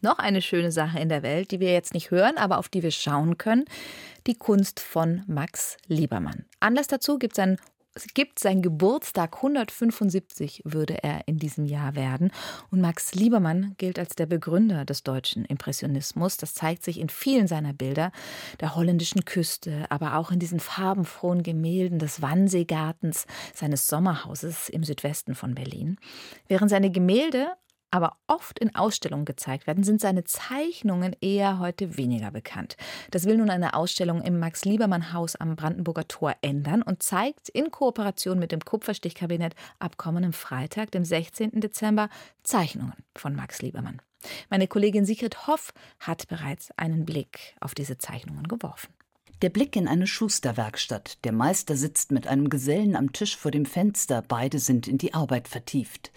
noch eine schöne Sache in der Welt, die wir jetzt nicht hören, aber auf die wir schauen können. Die Kunst von Max Liebermann. Anlass dazu gibt sein Geburtstag. 175 würde er in diesem Jahr werden. Und Max Liebermann gilt als der Begründer des deutschen Impressionismus. Das zeigt sich in vielen seiner Bilder, der holländischen Küste, aber auch in diesen farbenfrohen Gemälden des Wannseegartens, seines Sommerhauses im Südwesten von Berlin. Während seine Gemälde aber oft in Ausstellungen gezeigt werden, sind seine Zeichnungen eher heute weniger bekannt. Das will nun eine Ausstellung im Max-Liebermann-Haus am Brandenburger Tor ändern und zeigt in Kooperation mit dem Kupferstichkabinett ab kommendem Freitag, dem 16. Dezember, Zeichnungen von Max Liebermann. Meine Kollegin Sigrid Hoff hat bereits einen Blick auf diese Zeichnungen geworfen. Der Blick in eine Schusterwerkstatt. Der Meister sitzt mit einem Gesellen am Tisch vor dem Fenster. Beide sind in die Arbeit vertieft.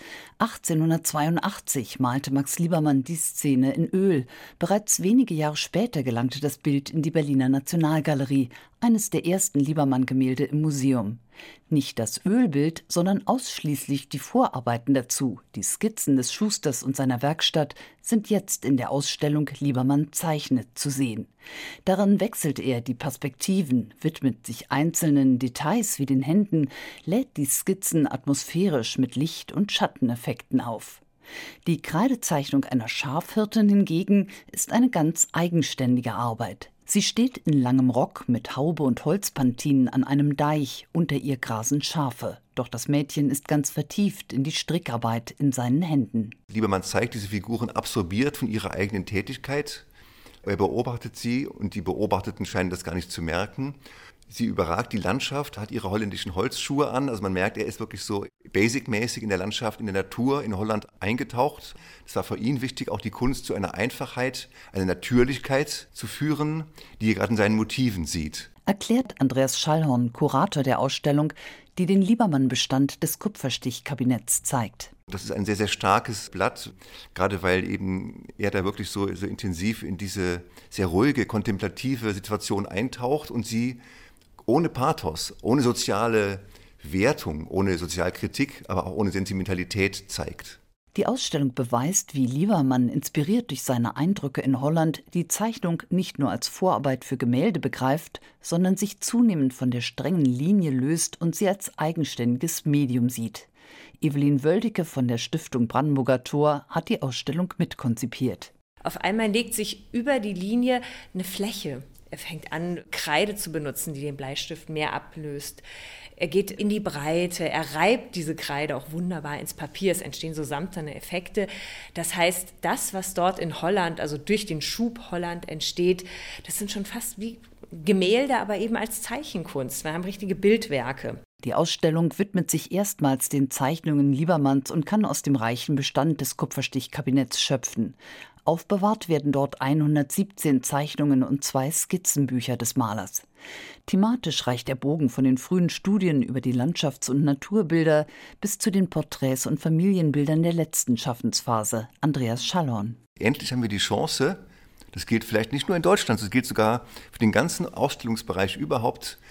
1882 malte Max Liebermann die Szene in Öl. Bereits wenige Jahre später gelangte das Bild in die Berliner Nationalgalerie, eines der ersten Liebermann-Gemälde im Museum. Nicht das Ölbild, sondern ausschließlich die Vorarbeiten dazu, die Skizzen des Schusters und seiner Werkstatt, sind jetzt in der Ausstellung Liebermann zeichnet zu sehen. Darin wechselt er die Perspektiven, widmet sich einzelnen Details wie den Händen, lädt die Skizzen atmosphärisch mit Licht- und Schatteneffekten auf. Die Kreidezeichnung einer Schafhirtin hingegen ist eine ganz eigenständige Arbeit. Sie steht in langem Rock mit Haube und Holzpantinen an einem Deich, unter ihr grasen Schafe. Doch das Mädchen ist ganz vertieft in die Strickarbeit in seinen Händen. Liebermann zeigt diese Figuren absorbiert von ihrer eigenen Tätigkeit. Er beobachtet sie und die Beobachteten scheinen das gar nicht zu merken. Sie überragt die Landschaft, hat ihre holländischen Holzschuhe an. Also man merkt, er ist wirklich so basic-mäßig in der Landschaft, in der Natur, in Holland eingetaucht. Es war für ihn wichtig, auch die Kunst zu einer Einfachheit, einer Natürlichkeit zu führen, die er gerade in seinen Motiven sieht. Erklärt Andreas Schallhorn, Kurator der Ausstellung, die den Liebermann-Bestand des Kupferstichkabinetts zeigt. Das ist ein sehr, sehr starkes Blatt, gerade weil eben er da wirklich so intensiv in diese sehr ruhige, kontemplative Situation eintaucht und sie ohne Pathos, ohne soziale Wertung, ohne Sozialkritik, aber auch ohne Sentimentalität zeigt. Die Ausstellung beweist, wie Liebermann, inspiriert durch seine Eindrücke in Holland, die Zeichnung nicht nur als Vorarbeit für Gemälde begreift, sondern sich zunehmend von der strengen Linie löst und sie als eigenständiges Medium sieht. Evelyn Wöldicke von der Stiftung Brandenburger Tor hat die Ausstellung mitkonzipiert. Auf einmal legt sich über die Linie eine Fläche. Er fängt an, Kreide zu benutzen, die den Bleistift mehr ablöst. Er geht in die Breite, er reibt diese Kreide auch wunderbar ins Papier. Es entstehen so samtene Effekte. Das heißt, das, was dort in Holland, also durch den Schub Holland entsteht, das sind schon fast wie Gemälde, aber eben als Zeichenkunst. Wir haben richtige Bildwerke. Die Ausstellung widmet sich erstmals den Zeichnungen Liebermanns und kann aus dem reichen Bestand des Kupferstichkabinetts schöpfen. Aufbewahrt werden dort 117 Zeichnungen und 2 Skizzenbücher des Malers. Thematisch reicht der Bogen von den frühen Studien über die Landschafts- und Naturbilder bis zu den Porträts und Familienbildern der letzten Schaffensphase. Andreas Schallhorn. Endlich haben wir die Chance, das gilt vielleicht nicht nur in Deutschland, das gilt sogar für den ganzen Ausstellungsbereich überhaupt,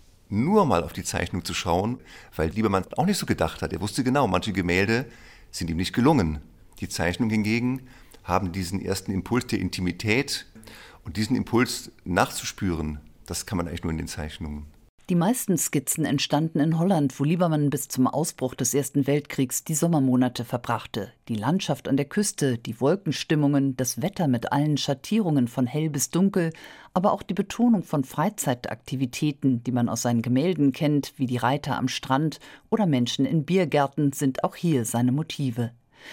nur mal auf die Zeichnung zu schauen, weil Liebermann auch nicht so gedacht hat. Er wusste genau, manche Gemälde sind ihm nicht gelungen. Die Zeichnung hingegen haben diesen ersten Impuls der Intimität und diesen Impuls nachzuspüren, das kann man eigentlich nur in den Zeichnungen. Die meisten Skizzen entstanden in Holland, wo Liebermann bis zum Ausbruch des Ersten Weltkriegs die Sommermonate verbrachte. Die Landschaft an der Küste, die Wolkenstimmungen, das Wetter mit allen Schattierungen von hell bis dunkel, aber auch die Betonung von Freizeitaktivitäten, die man aus seinen Gemälden kennt, wie die Reiter am Strand oder Menschen in Biergärten, sind auch hier seine Motive.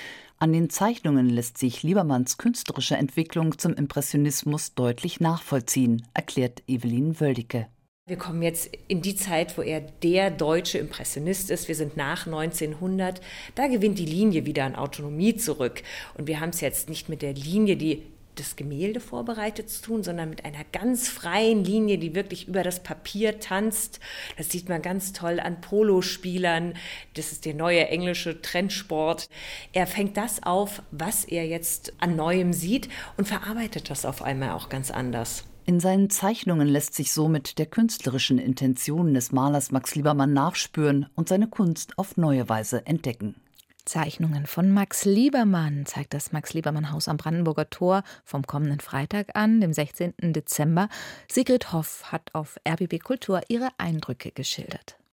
An den Zeichnungen lässt sich Liebermanns künstlerische Entwicklung zum Impressionismus deutlich nachvollziehen, erklärt Evelyn Wöldicke. Wir kommen jetzt in die Zeit, wo er der deutsche Impressionist ist. Wir sind nach 1900. Da gewinnt die Linie wieder an Autonomie zurück. Und wir haben es jetzt nicht mit der Linie, die das Gemälde vorbereitet, zu tun, sondern mit einer ganz freien Linie, die wirklich über das Papier tanzt. Das sieht man ganz toll an Polospielern. Das ist der neue englische Trendsport. Er fängt das auf, was er jetzt an Neuem sieht und verarbeitet das auf einmal auch ganz anders. In seinen Zeichnungen lässt sich somit der künstlerischen Intention des Malers Max Liebermann nachspüren und seine Kunst auf neue Weise entdecken. Zeichnungen von Max Liebermann zeigt das Max-Liebermann-Haus am Brandenburger Tor vom kommenden Freitag an, dem 16. Dezember. Sigrid Hoff hat auf RBB Kultur ihre Eindrücke geschildert.